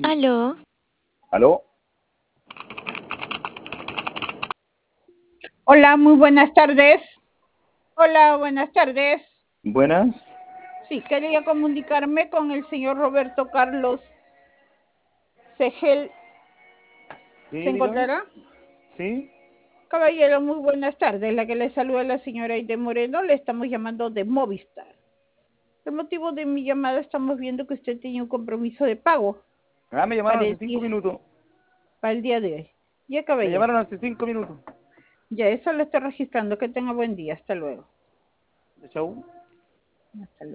Aló, ¿Aló? Hola, muy buenas tardes. Hola, buenas tardes. Buenas. Sí, quería comunicarme con el señor Roberto Carlos Segel. Sí, ¿Se dígame. encontrará? Sí. Caballero, muy buenas tardes. La que le saluda la señora Aide Moreno. Le estamos llamando de Movistar. El motivo de mi llamada, estamos viendo que usted tenía un compromiso de pago Me llamaron para hace el 5 día, minutos. para el día de hoy. Ya, Me caballero. llamaron hace 5 minutos. Ya, eso lo estoy registrando. Que tenga buen día. Hasta luego. Chau. Hasta luego.